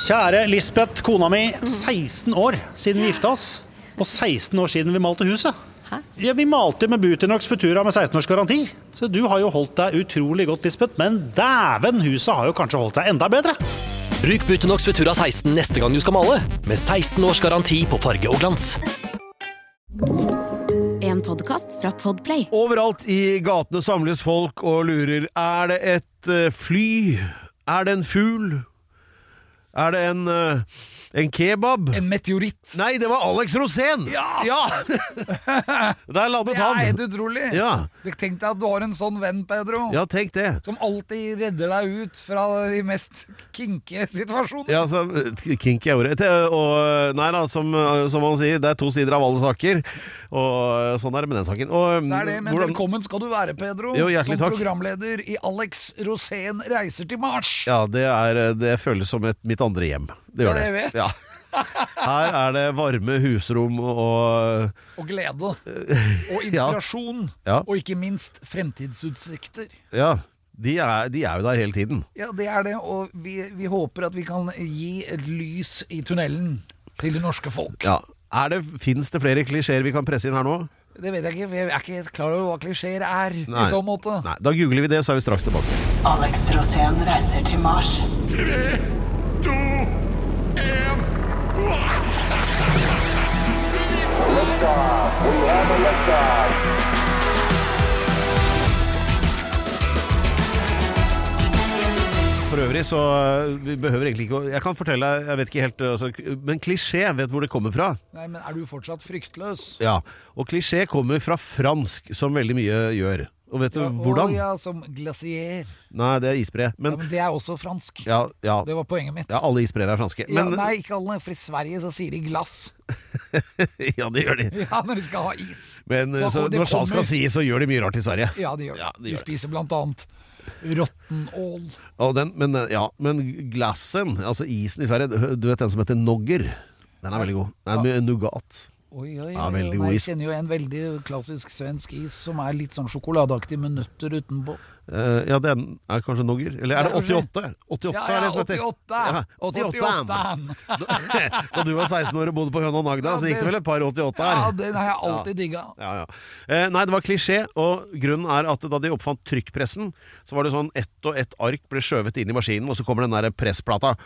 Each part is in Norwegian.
Kjære Lisbeth, kona mi, 16 år siden vi gifta oss, og 16 år siden vi malte huset. Hæ? Ja, vi malte med Buteinox Futura med 16 års garanti. Så du har jo holdt deg utrolig godt, Lisbeth, men dæven, huset har jo kanskje holdt seg enda bedre. Bruk Buteinox Futura 16 neste gang du skal male, med 16 års garanti på farge og glans. En podcast fra Podplay. Overalt i gatene samles folk og lurer. Er det et fly? Er det en fugl? Er det en kebab? En meteoritt. Nei, det var Alex Rosén! Ja! Der landet Det er han. helt utrolig. Ja. Tenk deg at du har en sånn venn, Pedro. Ja, tenk det. Som alltid redder deg ut fra de mest kinky situasjoner. Ja, så kinky er ordet. Og nei da, som man sier, det er to sider av alle saker. Og sånn er det med den saken. Og, Det er det, men velkommen skal du være, Pedro. Jo, hjertelig som takk. programleder i Alex Rosén reiser til Mars. Ja, det føles som mitt andre hjem. Det gjør Ja, det. jeg vet. Ja. Her er det varme husrom og glede. Og inspirasjon. Ja. Og ikke minst fremtidsutsikter. Ja, de er jo der hele tiden. Ja, det er det. Og vi håper at vi kan gi et lys i tunnelen til det norske folk. Ja. Finnes det flere klisjeer vi kan presse inn her nå? Det vet jeg ikke, for jeg er ikke helt klar over hva klisjeer er. Nei. I så måte. Nei, da googler vi det, så er vi straks tilbake. Alex Rosén reiser til Mars. 3, 2, 1. For øvrig så vi behøver egentlig ikke jeg kan fortelle deg, jeg vet ikke helt altså, men klisjé, vet hvor det kommer fra? Nei, men er du fortsatt fryktløs? Ja, og klisjé kommer fra fransk, som veldig mye gjør. Og vet du hvordan? Ja, som glacier. Nei, det er isbre. Men det er også fransk. Ja. Det var poenget mitt. Ja, alle isbreer er franske. Men, nei, ikke alle, for i Sverige så sier de glass. Ja, det gjør de. Ja, når de skal ha is. Men når sant skal sies, så gjør de mye rart i Sverige. Ja, de gjør det. Ja, de spiser blant annet rotten ål. Men glassen, altså isen i Sverige, du vet den som heter nogger. Den er veldig god. Den er med nougat. Oi, Ja, veldig god is. Jeg kjenner jo en veldig klassisk svensk is som er litt sånn sjokoladeaktig med nøtter utenpå. Ja, den er kanskje nogger. Eller er det 88? 88 er det som heter. 88. Ja, 88. Da du var 16 år og bodde på Høna Nagda, så gikk det vel et par 88 her. Ja, den har jeg alltid digget. Ja. Nei, det var klisjé, og grunnen er at da de oppfant trykkpressen, så var det sånn ett og ett ark ble skjøvet inn i maskinen, og så kommer den der pressplata.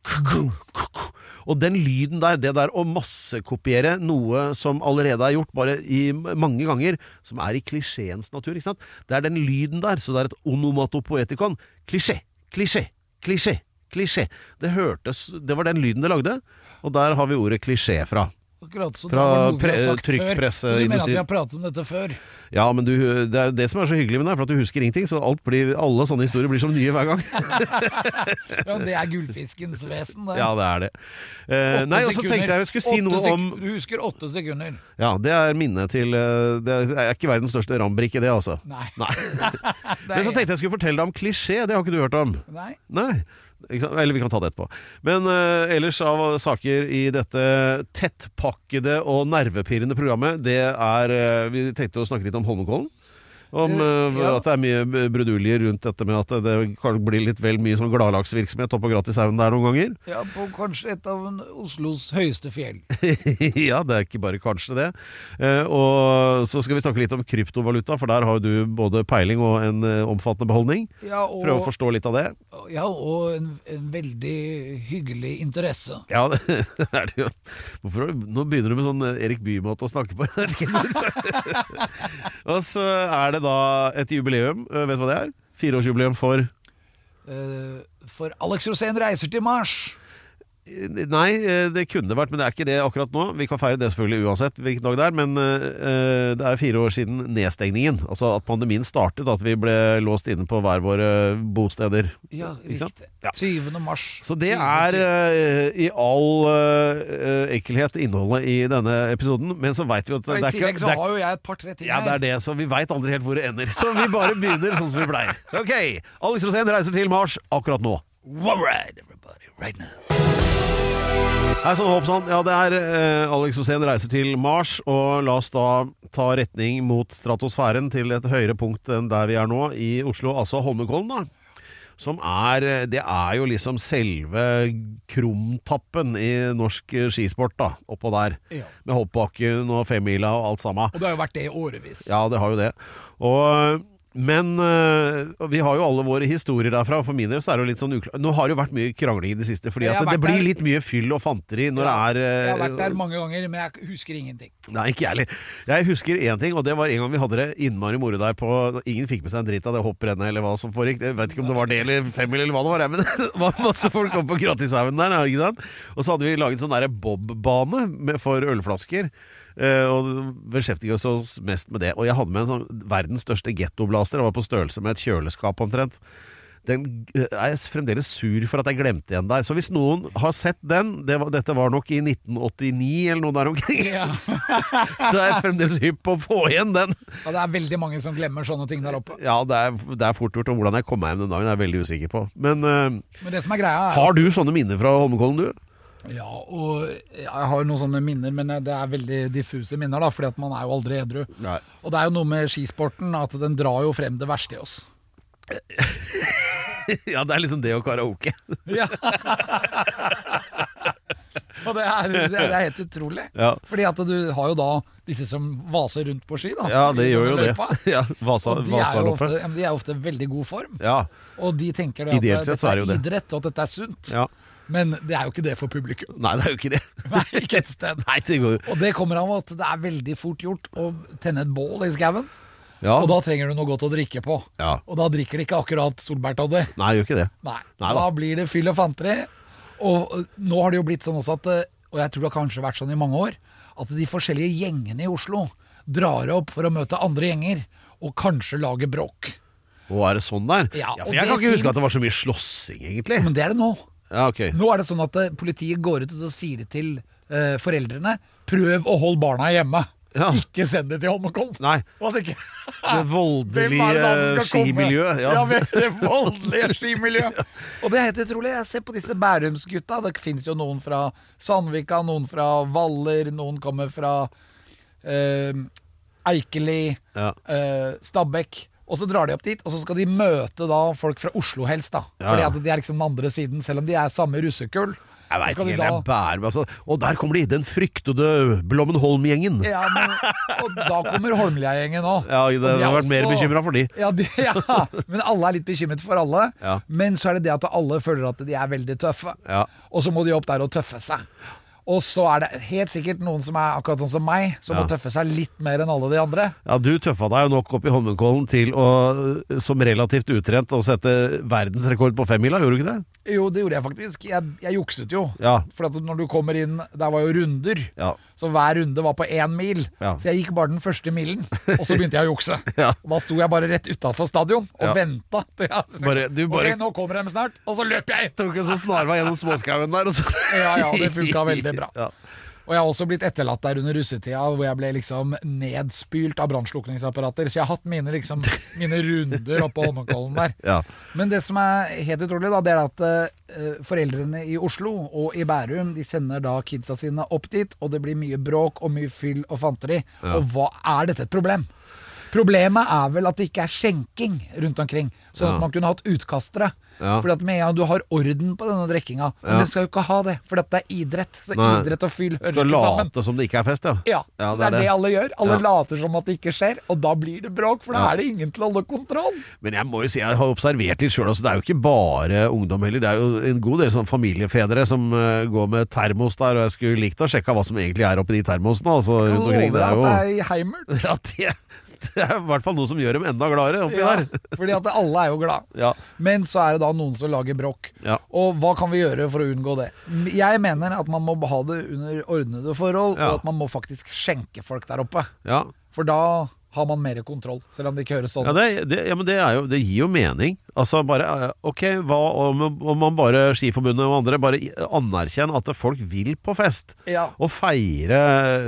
Og den lyden der, det der å massekopiere noe som allerede er gjort bare i mange ganger, som er i klisjeens natur, ikke sant? Det er den lyden der, så det er et onomatopoetikon. Klisjé, klisjé, klisjé, klisjé. Det var den lyden det lagde, og der har vi ordet klisjé fra. Akkurat, så Fra det var noe vi har sagt før. trykkpresseindustrien. Du mener at vi har pratet om dette før? Ja, men det er det som er så hyggelig med deg, for at du husker ingenting, så alle sånne historier blir som nye hver gang. Ja, det er gullfiskens vesen, det. Ja, det er det. Nei, og så tenkte jeg skulle si noe om... Du husker 8 sekunder. Ja, det er minnet til... Det er ikke verdens største rambrikke, det altså. Nei. Men så tenkte jeg skulle fortelle deg om klisjé, det har ikke du hørt om. Nei. Eller vi kan ta det etterpå. Men ellers av saker i dette tettpakkede og nervepirrende programmet, det er vi tenkte å snakke litt om Holmenkollen. Om at det er mye bruduljer rundt dette med at det kan bli litt vel mye sånn gladlagsvirksomhet oppå Gratishaven der noen ganger. Ja, på kanskje et av Oslos høyeste fjell. Ja, det er ikke bare kanskje det. Og så skal vi snakke litt om kryptovaluta, for der har du både peiling og en omfattende beholdning. Ja, prøve å forstå litt av det. Ja, og en veldig hyggelig interesse. Ja, det er det jo. Nå begynner du med sånn Erik Bye-måte å snakke på. Og så er det da et jubileum. Vet du hva det er? 4-årsjubileum for... For Alex Rosén reiser til Mars. Nei, det kunne det vært, men det er ikke det akkurat nå. Vi kan feire det selvfølgelig uansett hvilken dag det er, men det er 4 år siden nedstengningen. Altså at pandemien startet, at vi ble låst inne på hver våre bosteder. Ja, riktig. Ja. 20. mars. Så det er i all enkelhet innholdet i denne episoden, men så vet vi at det er ikke... I tillegg så har jo jeg et par-tre ting her. Ja, det er det, så vi vet aldri helt hvor det ender. Så vi bare begynner sånn som vi pleier. Ok, Alex Rosén reiser til Mars akkurat nå. All right, everybody, right now. Hei sånn, hopp sånn. Ja, det er Alex Rosén reiser til Mars, og la oss da ta retning mot stratosfæren til et høyere punkt enn der vi er nå i Oslo, altså Holmenkollen da. som det jo liksom selve krumtappen i norsk skisport da, oppå der. Ja. Med hoppbakken og femmila og alt sammen. Og det har jo vært det i årevis. Ja, det har jo det. Men vi har jo alle våre historier derfra. For min del så det jo litt sånn uklart. Nå har det jo vært mye krangling i det siste, fordi at det blir litt mye fyll og fanteri når det Jeg har vært der mange ganger, men jeg husker ingenting. Nei, ikke ærlig. Jeg husker en ting, og det var en gang vi hadde det innmari moro der på. Ingen fikk med seg en dritt av det hopprennet eller hva som foregikk. Jeg vet ikke om det var det eller femmil eller hva det var, men det var masse folk oppe på Gratishaugen der, ikke sant? Og så hadde vi laget sånn der bobbane for ølflasker. Og beskjeftiget oss mest med det. Og jeg hadde med en sånn verdens største gettoblaster. Det var på størrelse med et kjøleskap omtrent. Den jeg fremdeles sur for at jeg glemte igjen der. Så hvis noen har sett den, dette var nok i 1989 eller noe der omkring, så jeg fremdeles hypp på å få igjen den. Ja, det veldig mange som glemmer sånne ting der oppe. Ja, det fort gjort. Og hvordan jeg kom meg hjem den dagen er jeg veldig usikker på. Men det som greia har du sånne minner fra Holmenkollen, du? Ja, og jeg har noen sånne minner, men det veldig diffuse minner da, fordi at man jo aldri edru. Nei. Og det jo noe med skisporten, at den drar jo frem det verste i oss. Ja, det liksom det og karaoke. Ja. Og det helt utrolig. Ja. Fordi at du har jo da disse som vaser rundt på ski da. Ja, det gjør jo det. Ja, og de ofte veldig god form. Ja. Og de tenker det at dette idrett, og at dette sunt. Ja. Men det jo ikke det for publikum. Nei, det jo ikke det. Nei, ikke et sted. Nei, det går. Og det kommer av at det veldig fort gjort å tenne et bål i skauen. Ja. Og da trenger du noe godt å drikke på. Ja. Og da drikker de ikke akkurat solbærtoddy. Nei, gjør ikke det. Nei, da blir det fyll og fanteri. Og nå har det jo blitt sånn også at, og jeg tror det har kanskje vært sånn i mange år, at de forskjellige gjengene i Oslo drar opp for å møte andre gjenger, og kanskje lage bråk. Og det sånn der? Ja, for jeg kan ikke huske at det var så mye slåssing, egentlig. Men det det nå. Ja, okay. Nå det sånn at politiet går ut og så sier det til foreldrene: prøv å holde barna hjemme. Ja. Ikke send det til Holmenkollen. Nei. Det voldelige skimiljøet. Ja, det voldelige skimiljøet. Og det helt utrolig. Jeg ser på disse Bærumsgutta. Det finnes jo noen fra Sandvika, noen fra Valler, noen kommer fra Eikeli, Stabekk. Og så drar de opp dit, og så skal de møte da folk fra Oslo helst da. Fordi at de liksom den andre siden, selv om de samme russekull. Jeg vet ikke, det Bærum altså. Og der kommer de, den fryktede Blommenholm-gjengen. Ja, og da kommer Holmlia-gjengen også. Ja, det har vært mer bekymret for de. Ja, men alle litt bekymret for alle. Ja. Men så det at alle føler at de veldig tøffe. Ja. Og så må de opp der og tøffe seg. Og så det helt sikkert noen som akkurat sånn som meg, som må tøffe seg litt mer enn alle de andre. Ja, du tøffa deg jo nok opp i Holmenkollen til å, som relativt utrent, å sette verdensrekord på femmila, gjorde du ikke det? Jo, det gjorde jeg faktisk. Jeg jukset jo. Ja. For at når du kommer inn, der var jo runder. Ja. Så hver runde var på 1 mil. Ja. Så jeg gikk bare den første milen, og så begynte jeg å jukse. Ja. Og da sto jeg bare rett utenfor stadion og ventet. Ok, nå kommer de snart, og så løp jeg. Tok en så snarvei gjennom småskauen der. Og så. Ja, det funket veldig bra. Ja. Og jeg har også blitt etterlatt der under russetida, hvor jeg ble liksom nedspylt av brannslukningsapparater. Så jeg har hatt mine runder oppe på Holmenkollen der. Ja. Men det som helt utrolig da, det at foreldrene i Oslo og i Bærum, de sender da kidsa sine opp dit, og det blir mye bråk og mye fyll og fanteri. Ja. Og hva dette et problem? Problemet vel at det ikke skjenking rundt omkring, sånn at man kunne hatt utkastere. Ja. Fordi at med du har orden på denne drekkinga, men du skal jo ikke ha det, for det idrett. Så idrett og fyll hører ikke sammen. Skal late som det ikke fest, ja. Ja, så det det alle gjør. Alle later som at det ikke skjer, og da blir det bråk, for da det ingen til å holde kontroll. Men jeg må jo si, jeg har observert litt selv, altså, det jo ikke bare ungdom heller, det jo en god del sånn familiefedre som går med termos der, og jeg skulle likt å sjekke hva som egentlig oppi de termosene, altså, rundt omkring. Det jo... at det i Heimert. Ja, det i hvert fall noe som gjør dem enda gladere oppi der. Fordi at alle jo glad. Ja. Men så det da noen som lager bråk. Ja. Og hva kan vi gjøre for å unngå det? Jeg mener at man må ha det under ordnede forhold, og at man må faktisk skjenke folk der oppe. Ja. For da har man mer kontroll, selv om det ikke høres sånn. Ja, men det gir jo mening. Altså bare, ok, hva om man bare Skiforbundet og andre bare anerkjenner at folk vil på fest, og feire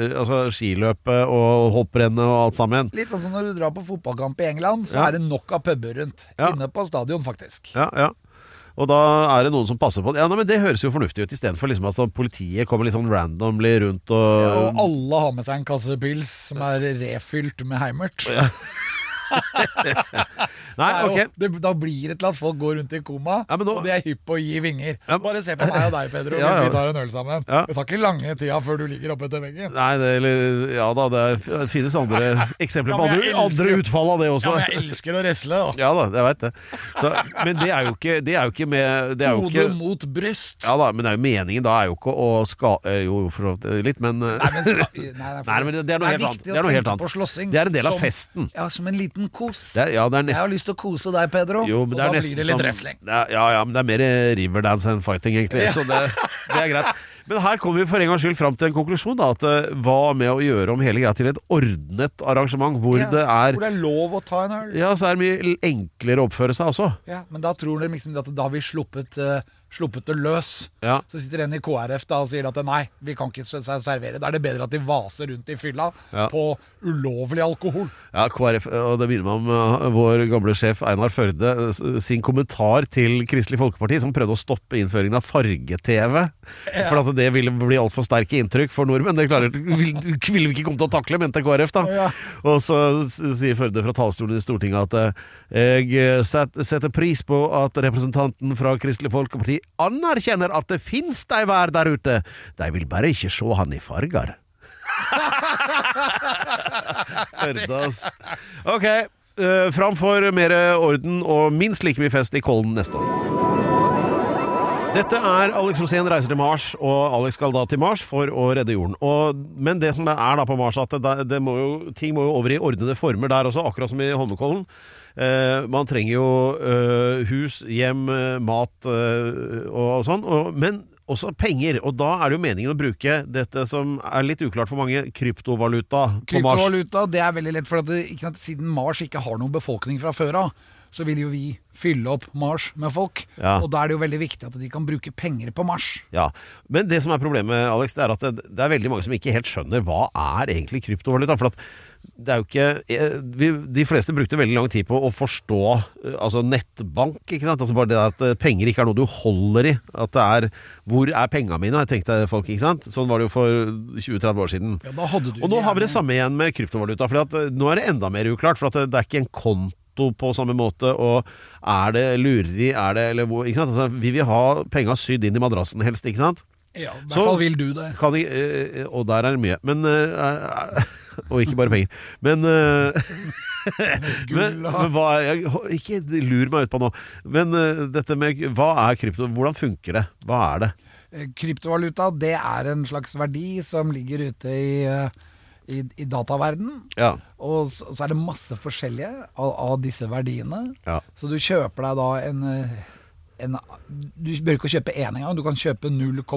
skiløpet og hopprennet og alt sammen. Litt sånn som når du drar på fotballkamp i England, så det nok av puber rundt, inne på stadion faktisk. Ja. Og da det noen som passer på det. Ja, men det høres jo fornuftig ut, i stedet for liksom at politiet kommer liksom randomly rundt og... Ja, og alle har med seg en kasse pils som refylt med Heimert. Ja. Nei, ok. Da blir det til at folk går rundt i koma, og de er hypp på å gi vinger. Bare se på meg og deg, Pedro, hvis vi tar en øl sammen. Det tar ikke lange tida før du ligger oppe etter veggen. Nei, det finnes andre eksempler på andre utfall av det også. Ja, men jeg elsker å wrestle, da. Ja da, jeg vet det. Så, men det er jo ikke med Hode mot bryst. Ja da, men det er jo meningen da er jo ikke å jo, for litt, men Nei, men det er noe helt annet. Det er noe helt annet. Det er en del av festen. Ja, som en liten kos. Jeg har lyst til å kose deg, Pedro, jo, men og da blir det litt wrestling. Ja, men det er mer Riverdance enn fighting, egentlig. Så det er greit. Men her kommer vi for en gangs skyld fram til en konklusjon, da, at hva med å gjøre om hele greia til et ordnet arrangement, hvor det er lov å ta en øl. Ja, så er det mye enklere å oppføre seg også. Ja, men da tror de liksom at da har vi sluppet det løs. Ja. Så sitter en i KrF da og sier at nei, vi kan ikke servere. Da er det bedre at de vaser rundt i fylla på ulovlig alkohol. Ja, KrF, og det minner meg om vår gamle sjef Einar Førde sin kommentar til Kristelig Folkeparti, som prøvde å stoppe innføringen av farge-TV, for at det ville bli alt for sterke inntrykk for nordmenn. Det ville vi ikke komme til å takle, mente KrF da. Ja. Og så sier Førde fra talerstolen i Stortinget at jeg setter pris på at representanten fra Kristelig Folkeparti anerkjenner at det finnes de vær der ute. De vil bare ikke se han i farger. Førdas. Ok, framfor mer orden og minst like mye fest i Kollen neste år. Dette er Alex Rosén reiser til Mars, og Alex skal da til Mars for å redde jorden. Men det som er da på Mars, at ting må jo over i ordnede former der også, akkurat som i Holmenkollen. Man trenger jo hus, hjem, mat og sånn, men også penger, og da er det jo meningen å bruke dette som er litt uklart for mange, kryptovaluta på Mars. Kryptovaluta, det er veldig lett, for at siden Mars ikke har noen befolkning fra før av, så vil jo vi fylle opp Mars med folk, og da er det jo veldig viktig at de kan bruke penger på Mars. Ja, men det som er problemet, Alex, det er at det er veldig mange som ikke helt skjønner hva er egentlig kryptovaluta, for at det er jo ikke de fleste brukte veldig lang tid på å forstå altså nettbank, ikke sant? Altså bare det at penger ikke er noe du holder i, at det er hvor er pengene mine, jeg tenkte folk, ikke sant? Sånn var det jo for 20-30 år siden. Ja, da hadde du og nå har vi det samme igjen med kryptovaluta, for at nå er det enda mer uklart, for at det er ikke en konto på samme måte, og er det lureri, eller hvor, ikke sant? Altså, vi vil ha penger sydd inn i madrassen helst, ikke sant? Ja, i hvert fall vil du det. Og der er det mye, men og ikke bare penger. Men hva ikke lur meg ut på nå. Men dette med hva er krypto? Hvordan funker det? Hva er det? Kryptovaluta, det er en slags verdi som ligger ute i dataverden, og så er det masse forskjellige av disse verdiene. Så du kjøper deg da du bør ikke kjøpe en gang, du kan kjøpe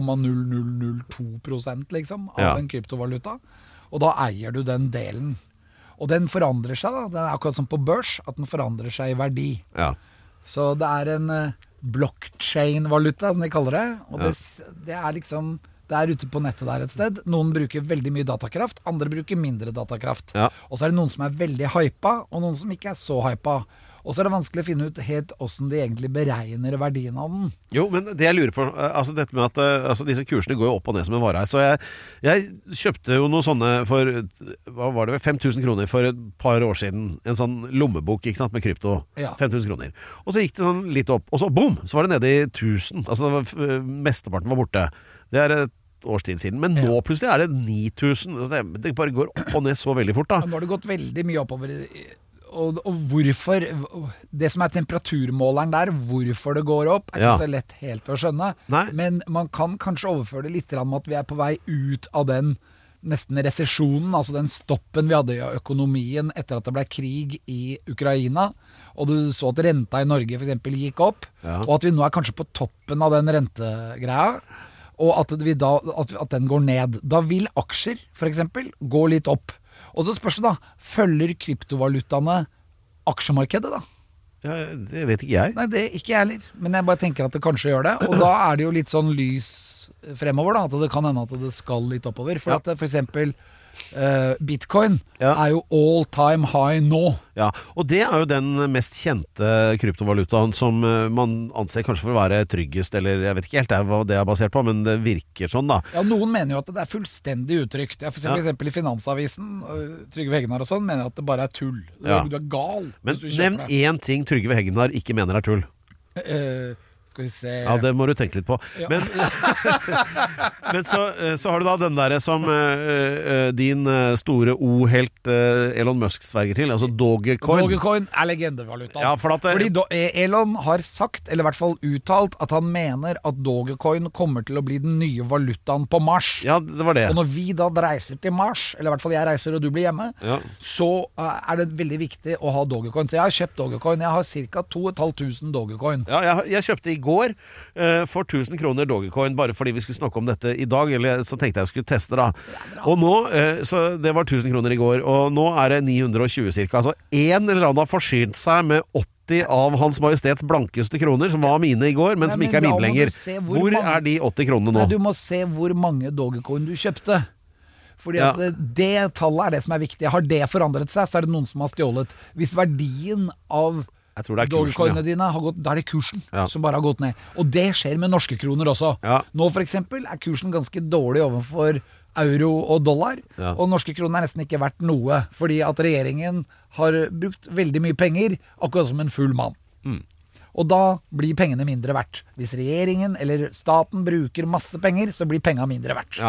0,0002% liksom, av en kryptovaluta, og da eier du den delen. Og den forandrer seg da, den er akkurat som på børs, at den forandrer seg i verdi. Så det er en blockchain-valuta, som de kaller det, og det er liksom, det er ute på nettet der et sted. Noen bruker veldig mye datakraft, andre bruker mindre datakraft. Og så er det noen som er veldig hypa, og noen som ikke er så hypa. Og så er det vanskelig å finne ut helt hvordan de egentlig beregner verdien av den. Jo, men det jeg lurer på, altså dette med at disse kursene går jo opp og ned som en vare her, så jeg kjøpte jo noe sånne for, hva var det, 5.000 kroner for et par år siden, en sånn lommebok, ikke sant, med krypto, 5.000 kroner. Og så gikk det sånn litt opp, og så boom, så var det nede i 1.000, altså mesteparten var borte. Det er et års tid siden, men nå plutselig er det 9.000, det bare går opp og ned så veldig fort da. Nå har det gått veldig mye oppover og hvorfor, det som er temperaturmåleren der, hvorfor det går opp, er ikke så lett helt å skjønne. Men man kan kanskje overføre det litt til at vi er på vei ut av den nesten resesjonen, altså den stoppen vi hadde i økonomien etter at det ble krig i Ukraina, og du så at renta i Norge for eksempel gikk opp, og at vi nå er kanskje på toppen av den rentegreia, og at den går ned. Da vil aksjer for eksempel gå litt opp. Og så spørs det da, følger kryptovalutaene aksjemarkedet da? Ja, det vet ikke jeg. Nei, det ikke jeg heller, men jeg bare tenker at det kanskje gjør det, og da er det jo litt sånn lys fremover da, at det kan hende at det skal litt oppover, for at for eksempel Bitcoin er jo all time high nå. Ja, og det er jo den mest kjente kryptovalutaen som man anser kanskje for å være tryggest, eller jeg vet ikke helt hva det er basert på, men det virker sånn da. Ja, noen mener jo at det er fullstendig utrygt. Jeg for eksempel i Finansavisen, Trygve Hegnar og sånn, mener at det bare er tull. Du er gal. Men nevn én ting Trygve Hegnar ikke mener er tull. Skal vi se. Ja, det må du tenke litt på. Ja. Men så har du da den der som din store O-helt Elon Musk sverger til, altså Dogecoin. Dogecoin er legendevaluta. Ja, fordi Elon har sagt, eller i hvert fall uttalt, at han mener at Dogecoin kommer til å bli den nye valutaen på Mars. Ja, det var det. Og når vi da reiser til Mars, eller i hvert fall jeg reiser og du blir hjemme, så er det veldig viktig å ha Dogecoin. Så jeg har kjøpt Dogecoin. Jeg har ca. 2500 Dogecoin. Ja, jeg kjøpte i går for 1000 kroner Dogecoin, bare fordi vi skulle snakke om dette i dag, eller så tenkte jeg skulle teste da. Og nå, så det var 1000 kroner i går, og nå er det 920 cirka. Altså en eller annen har forsynt seg med 80 av Hans Majestets blankeste kroner, som var mine i går, men som ikke er mine lenger. Hvor er de 80 kronene nå? Nei, du må se hvor mange Dogecoin du kjøpte. Fordi at det tallet er det som er viktig. Har det forandret seg, så er det noen som har stjålet. Hvis verdien av Dogecoinene dine har gått, da er det kursen som bare har gått ned. Og det skjer med norske kroner også. Nå for eksempel er kursen ganske dårlig overfor euro og dollar, og norske kroner er nesten ikke verdt noe, fordi at regjeringen har brukt veldig mye penger, akkurat som en full mann. Og da blir pengene mindre verdt. Hvis regjeringen eller staten bruker masse penger, så blir pengene mindre verdt.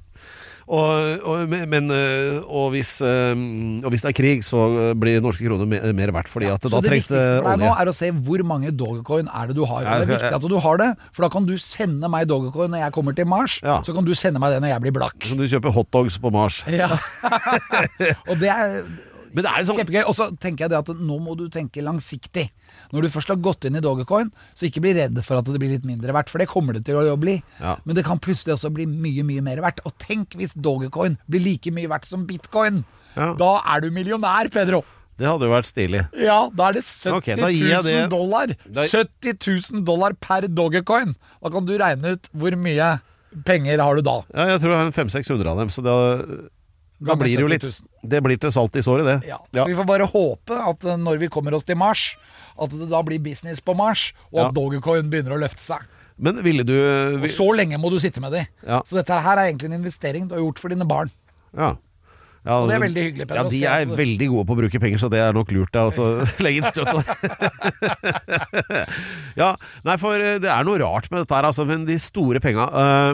Og hvis det er krig, så blir norske kroner mer verdt, fordi at da trengs det olje. Så det viktigste for deg nå er å se hvor mange Dogecoin er det du har. Det er viktig at du har det, for da kan du sende meg Dogecoin når jeg kommer til Mars, så kan du sende meg det når jeg blir blakk. Så du kjøper hotdogs på Mars. Og det er kjempegøy. Og så tenker jeg det at nå må du tenke langsiktig. Når du først har gått inn i Dogecoin, så ikke bli redd for at det blir litt mindre verdt, for det kommer det til å bli. Men det kan plutselig også bli mye, mye mer verdt. Og tenk hvis Dogecoin blir like mye verdt som Bitcoin. Da er du millionær, Pedro. Det hadde jo vært stilig. Ja, da er det $70,000. $70,000 per Dogecoin. Da kan du regne ut hvor mye penger har du da. Ja, jeg tror jeg har 500-600 av dem, så da blir det jo litt. Det blir til salt i såret, det. Ja. Vi får bare håpe at når vi kommer oss til Mars, at det da blir business på Mars, og at Dogecoin begynner å løfte seg. Men ville du... Og så lenge må du sitte med de. Så dette her er egentlig en investering du har gjort for dine barn. Og det er veldig hyggelig, Pedro. Ja, de er veldig gode på å bruke penger, så det er nok lurt å legge inn støt der. Nei, for det er noe rart med dette her, altså, men de store penga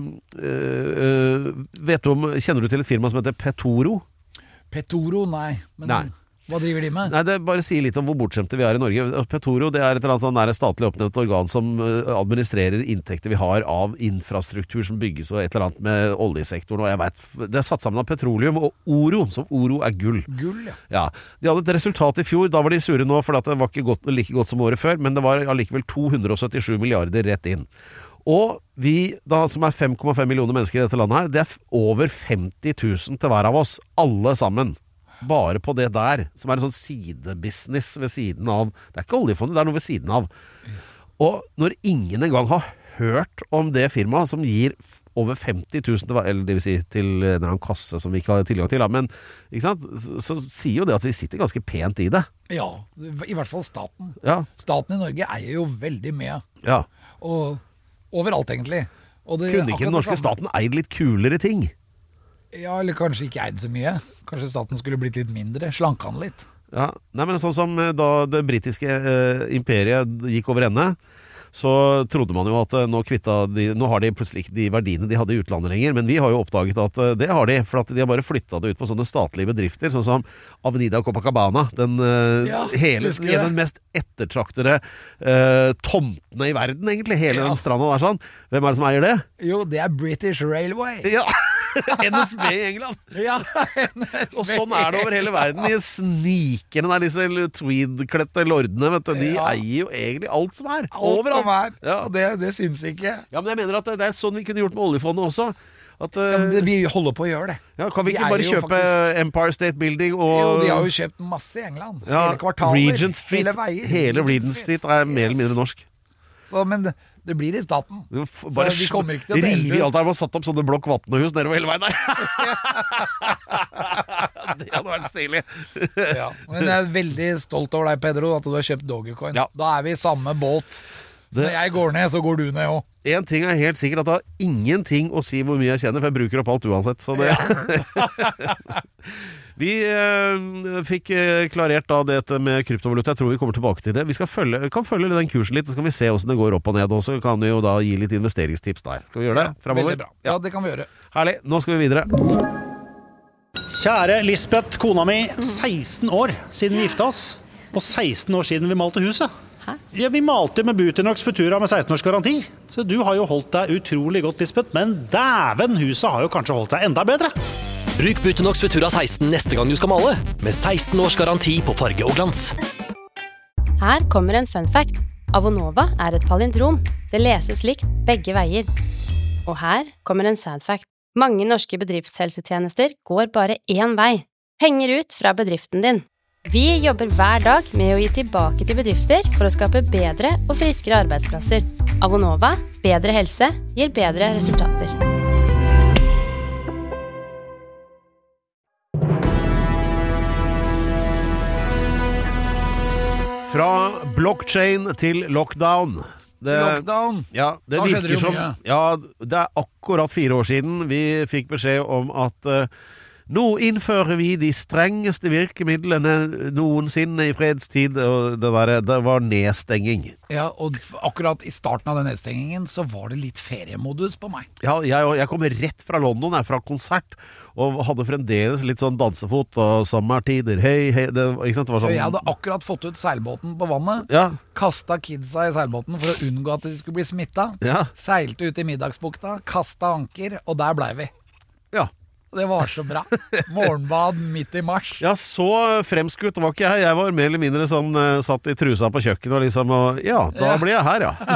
kjenner du til et firma som heter Petoro? Petoro, nei. Nei. Hva driver de med? Nei, det bare sier litt om hvor bortskjemte vi er i Norge. Petoro, det er et eller annet statlig oppnevnt organ som administrerer inntekter vi har av infrastruktur som bygges og et eller annet med oljesektoren, og jeg vet, det er satt sammen av petroleum og oro, som oro er gull. Gull, ja. De hadde et resultat i fjor, da var de sure nå, for det var ikke like godt som året før, men det var allikevel 277 milliarder rett inn. Og vi, da, som er 5,5 millioner mennesker i dette landet her, det er over 50 000 til hver av oss, alle sammen. Bare på det der, som er en sånn sidebusiness ved siden av. Det er ikke oljefondet, det er noe ved siden av. Og når ingen engang har hørt om det firmaet som gir over 50 000 eller det vil si til en eller annen kasse som vi ikke har tilgang til, men ikke sant? Så sier jo det at vi sitter ganske pent i det. Ja, i hvert fall staten. Staten i Norge eier jo veldig mye. Og overalt egentlig. Kunne ikke den norske staten eid litt kulere ting? Ja, eller kanskje ikke eid så mye. Kanskje staten skulle blitt litt mindre, slanke han litt. Ja, nei, men sånn som da det britiske imperiet gikk over ende, så trodde man jo at nå har de plutselig ikke de verdiene de hadde i utlandet lenger, men vi har jo oppdaget at det har de, for at de har bare flyttet det ut på sånne statlige bedrifter, sånn som Avenida Copacabana, den mest ettertraktede tomtene i verden, egentlig, hele den stranda der sånn. Hvem er det som eier det? Jo, det er British Railway. Ja, NSB i England. Ja, NSB. Og sånn er det over hele verden. De snikerne der, disse tweed-klette lordene, vet du, de eier jo egentlig alt som er. Overalt. Og det syns ikke. Ja, men jeg mener at det er sånn vi kunne gjort med oljefondet også. At, vi holder på å gjøre det. Ja, kan vi ikke bare kjøpe Empire State Building og... Jo, de har jo kjøpt masse i England. Hele kvartaler, Regent Street, hele veier. Hele Regent Street er mer eller mindre norsk. Men Det blir i staten. Bare vi kommer ikke til å rive dele i alt ut. der. Man satt opp sånne blokk vatnehus nedover hele veien der. Det hadde vært stilig. Ja. Men jeg er veldig stolt over deg, Pedro, at du har kjøpt Dogecoin. Ja. Da er vi i samme båt. Så når jeg går ned, så går du ned også. En ting er helt sikkert, at det har ingenting å si hvor mye jeg kjenner, for jeg bruker opp alt uansett. Så det... Vi fikk klarert da dette med kryptovaluta. Jeg tror vi kommer tilbake til det. Vi kan følge den kursen litt, så kan vi se hvordan det går opp og ned. Og så kan vi jo da gi litt investeringstips der. Skal vi gjøre det fremover? Veldig bra. Ja, det kan vi gjøre. Herlig. Nå skal vi videre. Kjære Lisbeth, kona mi, 16 år siden vi gifta oss, og 16 år siden vi malte huset. Ja, vi malte med Buteinox Futura med 16 års garanti. Så du har jo holdt deg utrolig godt, Lisbeth, men dæven, huset har jo kanskje holdt seg enda bedre. Bruk Buteinox Futura 16 neste gang du skal male, med 16 års garanti på farge og glans. Her kommer en fun fact. Avonova er et palindrom. Det leses likt begge veier. Og her kommer en sad fact. Mange norske bedriftshelsetjenester går bare én vei. Penger ut fra bedriften din. Vi jobber hver dag med å gi tilbake til bedrifter for å skape bedre og friskere arbeidsplasser. Avonova, bedre helse, gir bedre resultater. Fra blockchain til lockdown. Lockdown. Ja, det Da skjedde det virker jo som, mye. ja, det er akkurat 4 år siden vi fikk beskjed om at nå innfører vi de strengeste virkemidlene noensinne i fredstid, og det var nedstenging. Ja, og akkurat i starten av den nedstengingen så var det litt feriemodus på meg. Ja, jeg kom rett fra London, fra konsert, og hadde fremdeles litt sånn dansefot og sommertider, hei, ikke sant? Det var sånn... Jeg hadde akkurat fått ut seilbåten på vannet, Ja, kastet kidsa i seilbåten for å unngå at de skulle bli smittet, ja, seilte ut i middagsbukta, kastet anker, og der ble vi. ja. Det var så bra. Morgenbad midt i mars. Ja, så fremskutt var ikke jeg. Jeg var mer eller mindre sånn, satt i trusa på kjøkkenet og liksom, og ja, da blir jeg her, ja.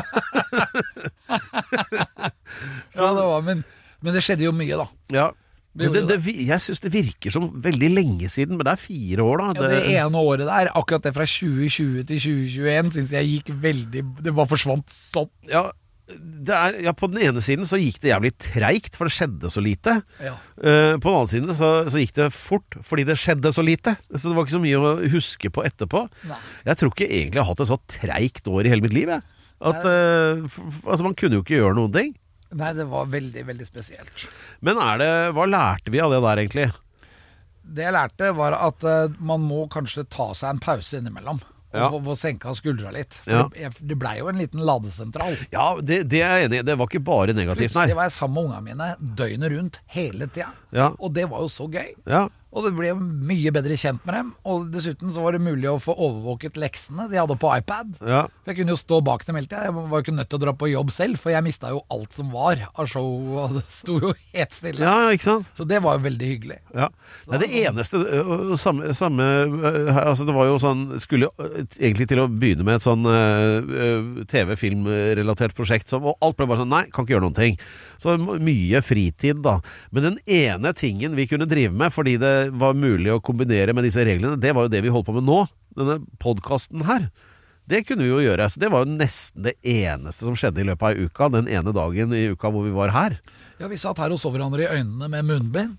Ja, det var, men det skjedde jo mye da. Ja. Det Men gjorde jeg synes det virker som veldig lenge siden, men det er 4 år da. Ja, det ene året der, akkurat det fra 2020 til 2021, synes jeg gikk veldig, det bare forsvant sånn. Ja, på den ene siden så gikk det jævlig treigt, for det skjedde så lite. Ja. På den andre siden så gikk det fort, fordi det skjedde så lite. Så det var ikke så mye å huske på etterpå. Nei. Jeg tror ikke egentlig jeg har hatt et så treigt år i hele mitt liv, jeg. At, altså man kunne jo ikke gjøre noen ting. Nei, det var veldig, veldig spesielt. Men hva lærte vi av det der egentlig? Det jeg lærte var at man må kanskje ta seg en pause innimellom. Ja. Og senke av skuldra litt. For Ja. det ble jo en liten ladesentral. Ja, det er jeg enig i. Det var ikke bare negativt, nei. Plutselig var jeg sammen med ungene mine døgnet rundt hele tiden. Ja. Og det var jo så gøy. Ja. Og det ble mye bedre kjent med dem. Og dessuten så var det mulig å få overvåket leksene de hadde på iPad. Ja. For jeg kunne jo stå bak dem hele tiden. Jeg var jo ikke nødt til å dra på jobb selv, for jeg mistet jo alt som var av show, og det sto jo helt stille. Ja, ikke sant? Så det var jo veldig hyggelig. Ja. Nei, det eneste altså det var jo sånn, skulle egentlig til å begynne med et sånn TV-filmrelatert prosjekt, og alt ble bare sånn, nei, kan ikke gjøre noen ting. Så mye fritid da. Men den ene tingen vi kunne drive med, fordi det var mulig å kombinere med disse reglene, det var jo det vi holdt på med nå, denne podcasten her. Det kunne vi jo gjøre, så det var jo nesten det eneste som skjedde i løpet av uka, den ene dagen i uka hvor vi var her. Ja, vi satt her og så hverandre i øynene med munnbind.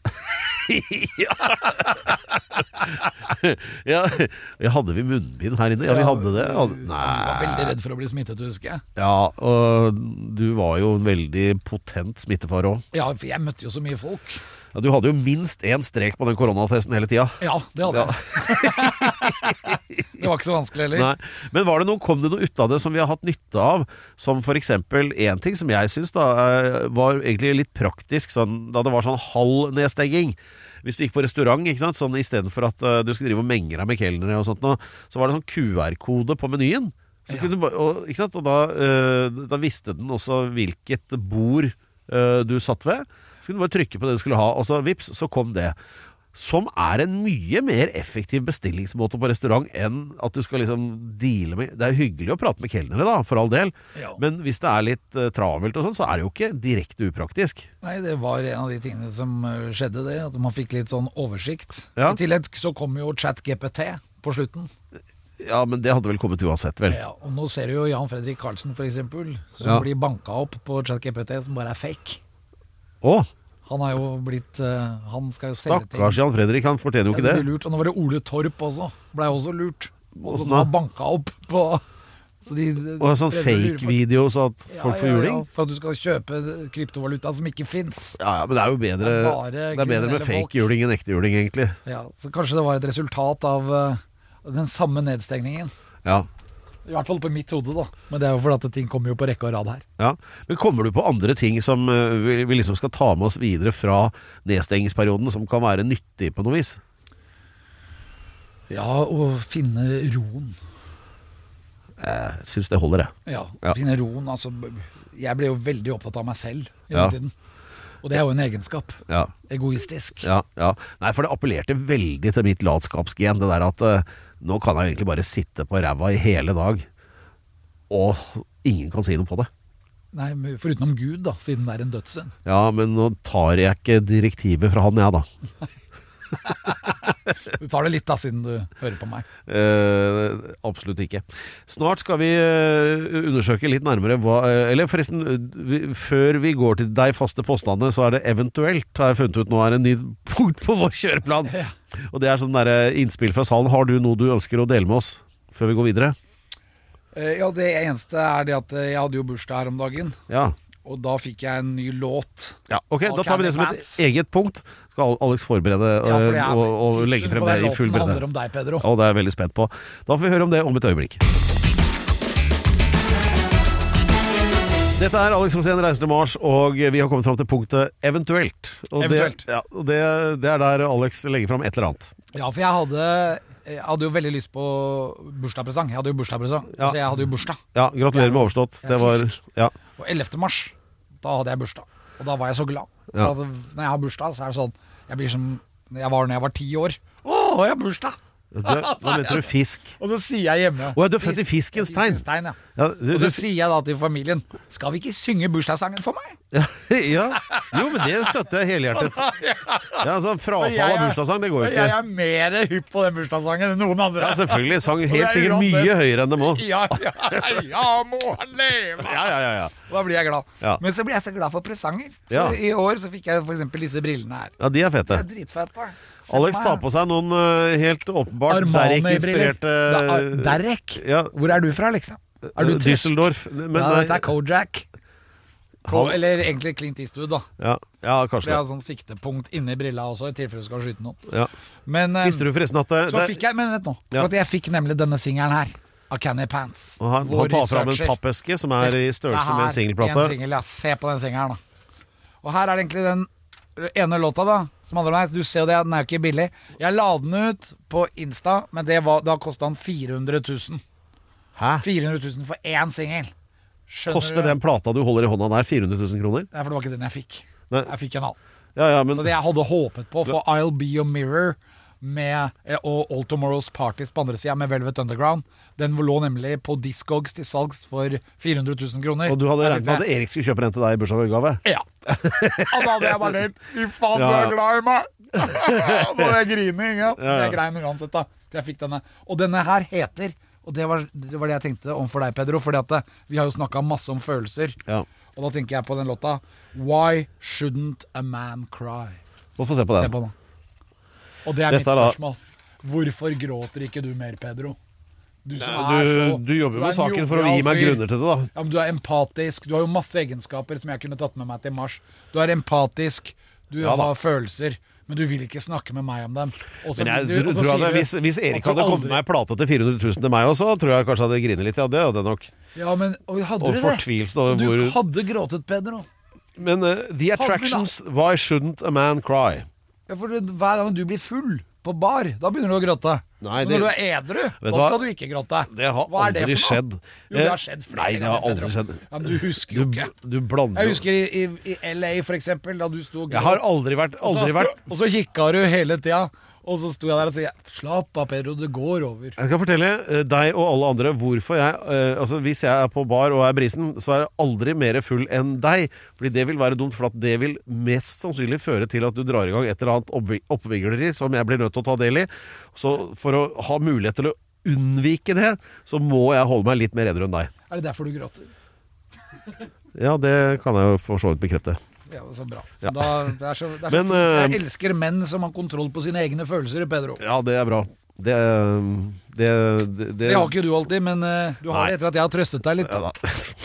Ja, hadde vi munnbind her inne? Ja, vi hadde det. Du var veldig redd for å bli smittet, husker jeg. Ja, og du var jo en veldig potent smittefar også. Ja, for jeg møtte jo så mye folk. Ja, du hadde jo minst 1 strek på den koronatesten hele tiden. Ja, det hadde jeg. Det var ikke så vanskelig heller. Nei. Men kom det noe ut av det som vi har hatt nytte av? Som for eksempel, en ting som jeg synes da var egentlig litt praktisk, sånn, da det var sånn halv nedstenging. Hvis du gikk på restaurant, ikke sant? Sånn, i stedet for at du skulle drive og menge deg med kelnere og sånt, så var det sånn QR-kode på menyen. Så kunne du, ikke sant? Og da visste den også hvilket bord du satt ved. Så kunne du bare trykke på det du skulle ha, og så vips, så kom det. Som er en mye mer effektiv bestillingsmåte på restaurant enn at du skal liksom deale med. Det er hyggelig å prate med kelnere da, for all del. Ja. Men hvis det er litt travelt og sånn, så er det jo ikke direkte upraktisk. Nei, det var en av de tingene som skjedde det, at man fikk litt sånn oversikt. Ja. I tillegg så kom jo ChatGPT på slutten. Ja, men det hadde vel kommet uansett, vel. Ja, og nå ser du jo Jan Fredrik Karlsen for eksempel, som blir banket opp på ChatGPT, som bare er fake. Han har jo blitt han skal jo selge ting. Stakkars Jan Fredrik, han fortjener jo ikke det. Lurt. Og nå var det Ole Torp også, ble også lurt. Og som var banket opp på... og sånn fake-video så at folk får juling? Ja, for at du skal kjøpe kryptovaluta som ikke finnes. Ja, men det er jo bedre, det er bedre med fake-juling enn ekte juling, egentlig. Ja, så kanskje det var et resultat av den samme nedstengningen. Ja. I hvert fall på mitt hode da. Men det er jo fordi at ting kommer jo på rekke og rad her. Ja, men kommer du på andre ting som vi liksom skal ta med oss videre fra nedstengingsperioden, som kan være nyttig på noe vis? Ja, å finne roen. Jeg synes det holder, jeg. Ja, finne roen. Altså, jeg ble jo veldig opptatt av meg selv i den tiden. Og det er jo en egenskap. Egoistisk. Ja. Nei, for det appellerte veldig til mitt latskapsgen, det der at nå kan jeg egentlig bare sitte på ræva i hele dag, og ingen kan si noe på det. Nei, foruten om Gud da, siden det er en dødssynd. Ja, men nå tar jeg ikke direktivet fra han, jeg da. Du tar det litt da, siden du hører på meg. Absolutt ikke. Snart skal vi undersøke litt nærmere eller forresten, før vi går til de faste påstandene, så er det eventuelt, har jeg funnet ut nå, er en ny punkt på vår kjøreplan. Og det er sånn der innspill fra salen. Har du noe du ønsker å dele med oss før vi går videre? Ja, det eneste er det at jeg hadde jo bursdag her om dagen. Ja. Og da fikk jeg en ny låt. Ja, ok, da tar vi det som et eget punkt. Skal Alex forberede og legge frem det i full bredde. Handler om deg, Pedro. Og det er jeg veldig spent på. Da får vi høre om det om et øyeblikk. Dette er Alex Rosén reiser til Mars, og vi har kommet frem til punktet eventuelt. Og eventuelt. Det er der Alex legger frem et eller annet. Ja, for jeg hadde jo veldig lyst på bursdagspresang. Jeg hadde jo bursdagspresang, så jeg hadde jo bursdag. Ja, gratulerer med overstått. Det var, Og 11. mars, da hadde jeg bursdag. Og da var jeg så glad. For når jeg har bursdag, så er det sånn jeg blir som jeg var når jeg var 10 år. Jeg har bursdag! Hva mente du? Fisk? Og så sier jeg hjemme du er født i fiskens tegn. Og så sier jeg da til familien, skal vi ikke synge bursdagssangen for meg? Jo, men det støtter jeg helhjertet. Altså, frafall av bursdagssang, det går jo ikke. Jeg er mer hypp på den bursdagssangen enn noen andre. Ja, selvfølgelig, sang helt sikkert mye høyere enn det må. Ja, må han leve! Ja. Da blir jeg glad. Men så blir jeg så glad for presanger. Så i år så fikk jeg for eksempel disse brillene her. Ja, de er fete. Det er dritfete. Alex tar på seg noen helt åpenbart Derek-inspirerte Derek? Hvor er du fra, liksom? Er du Düsseldorf. Dette er Kojak. Eller egentlig Clint Eastwood, da. Ja, kanskje det. Det er sånn siktepunkt inni brilla også, i tilfelle du skal skyte noen. Ja. Men visste du forresten at så fikk jeg, men vet nå, for at jeg fikk nemlig denne singelen her av Canny Pants. Og han tar fram en pappeske som er i størrelse med en singelplate. En singel, se på den singelen da. Og her er det egentlig den ene låta da, som handler om deg. Du ser jo det, den er jo ikke billig. Jeg la den ut på Insta, men da kostet den 400 000. Hæ? 400 000 for én singel. Koster den plata du holder i hånda der 400 000 kroner? Nei, for det var ikke den jeg fikk. Nei. Jeg fikk en annen. Men... Så det jeg hadde håpet på, for I'll Be Your Mirror og All Tomorrow's Parties på andre siden med Velvet Underground, den lå nemlig på Discogs til salgs for 400 000 kroner. Og du hadde regnet med at Erik skulle kjøpe den til deg i bursdagsgave? Ja. Og da hadde jeg bare litt fy faen, du er glad i meg! Da hadde jeg grining, Jeg grein uansett da, til jeg fikk denne. Og denne her heter, og det var det jeg tenkte om for deg, Pedro, fordi at vi har jo snakket masse om følelser. Og da tenker jeg på den låta Why Shouldn't a Man Cry? Hvorfor se på den? Se på den. Og det er mitt spørsmål. Hvorfor gråter ikke du mer, Pedro? Du jobber med saken for å gi meg grunner til det, da. Ja, men du er empatisk. Du har jo masse egenskaper som jeg kunne tatt med meg til Mars. Du er empatisk. Du har følelser. Men du vil ikke snakke med meg om dem. Men jeg tror at hvis Erik hadde kommet med en plate til 400 000 til meg også, tror jeg kanskje hadde grinet litt. Ja, det hadde nok. Ja, men hadde du det? Så du hadde gråtet, Pedro. Men the attractions, why shouldn't a man cry? Ja, for hver gang du blir full på bar, da begynner du å gråte. Nei, men når du er edru, da skal du ikke gråte. Det har aldri skjedd. Jo, det har skjedd flere ganger. Nei, det har aldri skjedd. Ja, men du husker jo ikke. Du blander. Jeg husker i LA for eksempel, da du sto og gråt. Jeg har aldri vært. Og så kikka du hele tida. Og så sto jeg der og sa, slapp av Pedro, det går over. Jeg skal fortelle deg og alle andre hvorfor jeg, hvis jeg er på bar og er brisen, så er jeg aldri mer full enn deg. Fordi det vil være dumt, for at det vil mest sannsynlig føre til at du drar i gang et eller annet oppvigleri som jeg blir nødt til å ta del i. Så for å ha mulighet til å unnvike det, så må jeg holde meg litt mer edru enn deg. Er det derfor du gråter? Ja, det kan jeg jo for så vidt bekrefte. Ja, så bra. Ja. Det er så Men, fint. Jeg elsker menn som har kontroll på sine egne følelser, Pedro. Ja, det er bra. Det har ikke du alltid, men du har det etter at jeg har trøstet deg litt. Ja,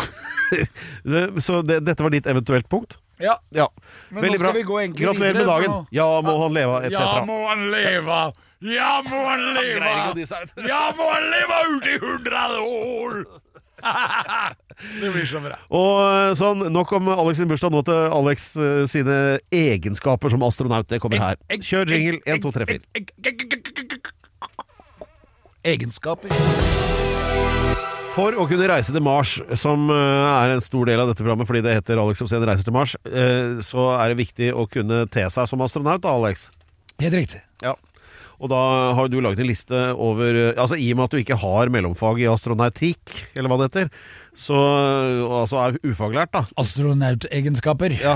så dette var ditt eventuelt punkt? Ja. Men veldig nå skal bra. vi gå egentlig Gratulerer med dagen. Ja, må han leve, etc. Ja, må han leve. Ja, må han leve. Ja, må han leve ut i 100 år. Det blir så bra. Og sånn, nok om Alex sin bursdag. Nå til Alex sine egenskaper som astronaut. Det kommer her. Kjør jingle 1, 2, 3, 4. Egenskaper. For å kunne reise til Mars, som er en stor del av dette programmet fordi det heter Alex Rosén reiser til Mars, så er det viktig å kunne te seg som astronaut da, Alex? Helt riktig. Ja. Og da har du laget en liste over, altså i og med at du ikke har mellomfag i astronautikk, eller hva det heter, så altså er ufaglært da. Astronautegenskaper. Ja,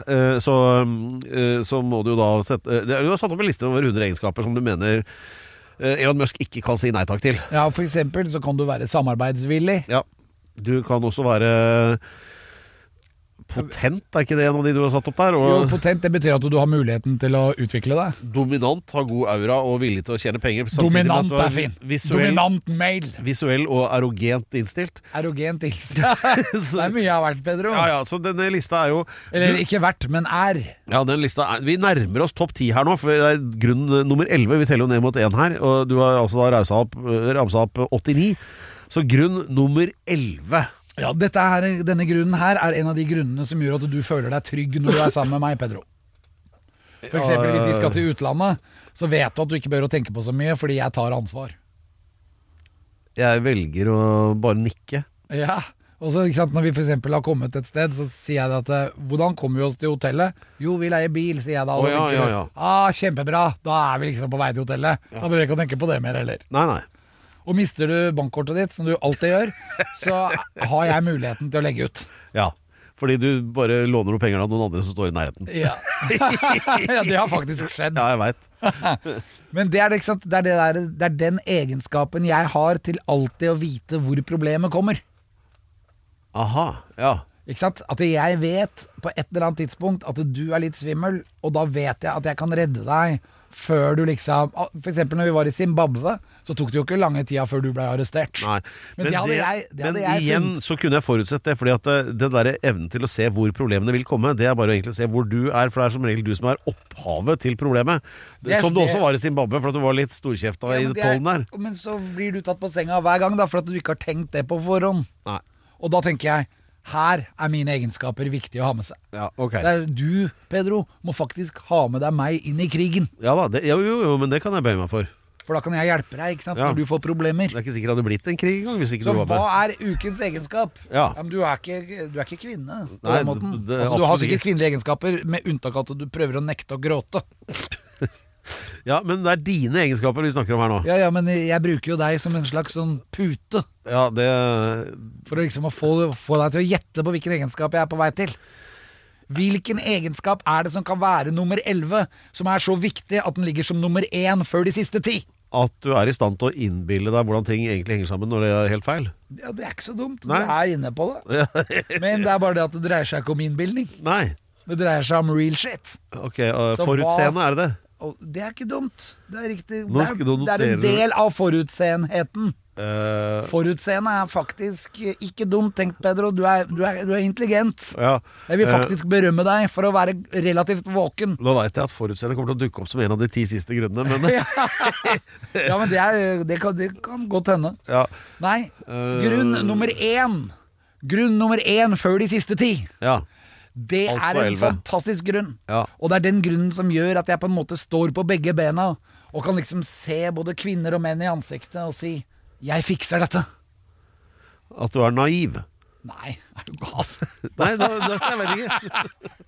så må du da sette, du har satt opp en liste over 100 egenskaper som du mener Elon Musk ikke kan si nei takk til. Ja, for eksempel så kan du være samarbeidsvillig. Ja, du kan også være potent, er ikke det en av de du har satt opp der? Og jo, potent, det betyr at du har muligheten til å utvikle deg. Dominant, har god aura og villig til å tjene penger. Dominant er fin. Dominant mail. Visuell og arrogant innstilt. Arrogant innstilt. Det er mye jeg har vært, Pedro. Ja, så denne lista er jo... Eller ikke vært, men er. Ja, den lista er... Vi nærmer oss topp 10 her nå, for det er grunn nummer 11. Vi teller jo ned mot 1 her, og du har altså da ramset opp 89. Så grunn nummer 11... Ja, denne grunnen her er en av de grunnene som gjør at du føler deg trygg når du er sammen med meg, Pedro. For eksempel hvis vi skal til utlandet, så vet du at du ikke bør tenke på så mye, fordi jeg tar ansvar. Jeg velger å bare nikke. Ja, og så når vi for eksempel har kommet et sted, så sier jeg at hvordan kommer vi oss til hotellet? Jo, vi leier bil, sier jeg da. Ja. Kjempebra, da er vi liksom på vei til hotellet. Da bør jeg ikke tenke på det mer heller. Nei. Og mister du bankkortet ditt, som du alltid gjør, så har jeg muligheten til å legge ut. Ja, fordi du bare låner noen penger av noen andre som står i nærheten. Ja, ja, det har faktisk skjedd. Ja, jeg vet. Men det er den egenskapen jeg har til alltid å vite hvor problemet kommer. Aha, ja. Ikke sant? At jeg vet på et eller annet tidspunkt at du er litt svimmel, og da vet jeg at jeg kan redde deg før du liksom... For eksempel når vi var i Zimbabwe, så tok det jo ikke lange tida før du ble arrestert. Nei, men igjen så kunne jeg forutsett det, fordi at det der evnen til å se hvor problemene vil komme, det er bare å egentlig se hvor du er, for det er som regel du som er opphavet til problemet. Som det også var i Zimbabwe, for at du var litt storkjefta i tollen der. Men så blir du tatt på senga hver gang da, for at du ikke har tenkt det på forhånd. Nei. Og da tenker jeg, her er mine egenskaper viktig å ha med seg. Ja, ok. Du, Pedro, må faktisk ha med deg meg inn i krigen. Ja da, jo, men det kan jeg bøye meg for. For da kan jeg hjelpe deg, ikke sant, når du får problemer. Det er ikke sikkert det hadde blitt en krig engang hvis ikke så du var med. Så hva er ukens egenskap? Ja. Men du er ikke kvinne på den måten. Du har sikkert kvinnelige egenskaper, med unntak av at du prøver å nekte å gråte. Ja, men det er dine egenskaper vi snakker om her nå. Ja, men jeg bruker jo deg som en slags sånn pute. Ja, det... For å liksom få deg til å gjette på hvilken egenskap jeg er på vei til. Hvilken egenskap er det som kan være nummer 11, som er så viktig at den ligger som nummer 1 før de siste 10? At du er i stand til å innbille deg hvordan ting egentlig henger sammen når det er helt feil. Ja, det er ikke så dumt. Nei. Du er inne på det. Men det er bare det at det dreier seg ikke om innbildning. Nei. Det dreier seg om real shit. Ok, forutseende er det. Det er ikke dumt. Det er riktig. Det er en del av forutseenheten. Forutseende er faktisk ikke dumt tenkt, Pedro. Du er intelligent. Ja. Jeg vil faktisk berømme deg for å være relativt våken. Nå vet jeg at forutseende kommer til å dukke opp som en av de 10 siste grunnene, men... Ja, men det kan godt hende. Ja. Nei, grunn nummer 1. Grunn nummer 1 før de siste 10. Ja. Det er en fantastisk grunn. Ja. Og det er den grunnen som gjør at jeg på en måte står på begge bena og kan liksom se både kvinner og menn i ansiktet og si, jeg fikser dette. At du er naiv. Nei, er du gal? Nei, jeg vet ikke.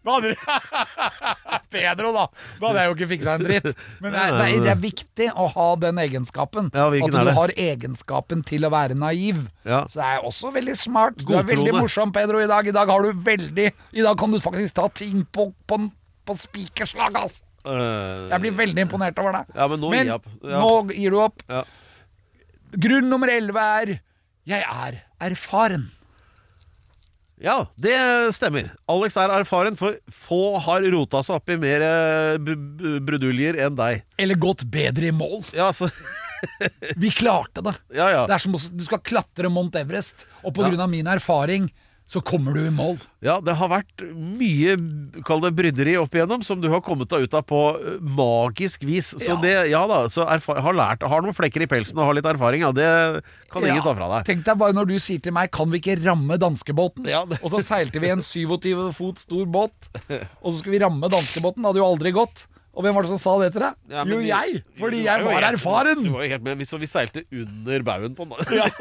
Pedro da hadde jeg jo ikke fikset en dritt. Men det er viktig å ha den egenskapen. Ja, at du har egenskapen til å være naiv. Ja. Så det er også veldig smart. Du er veldig morsom, Pedro, i dag. I dag kan du faktisk ta ting på spikerslag, altså. Jeg blir veldig imponert over deg. Ja, men nå gir jeg opp. Ja. Nå gir du opp. Ja. Grunn nummer 11 jeg er erfaren. Ja, det stemmer. Alex er erfaren, for få har rota seg opp i mer bruduljer enn deg. Eller gått bedre i mål. Ja, så... Vi klarte det. Ja. Det er som du skal klatre Mount Everest, og på grunn av min erfaring så kommer du i mål. Ja, det har vært mye, kall det bryderi opp igjennom, som du har kommet deg ut av på magisk vis. Så har noen flekker i pelsen og har litt erfaring, det kan ingen ta fra deg. Tenk deg bare når du sier til meg, kan vi ikke ramme danskebåten? Ja, Og så seilte vi en 27 fot stor båt, og så skulle vi ramme danskebåten, det hadde jo aldri gått. Og hvem var det som sa det til deg? Ja, jeg, fordi jeg var erfaren. Du var jo helt med, så vi seilte under bauen på den. Ja.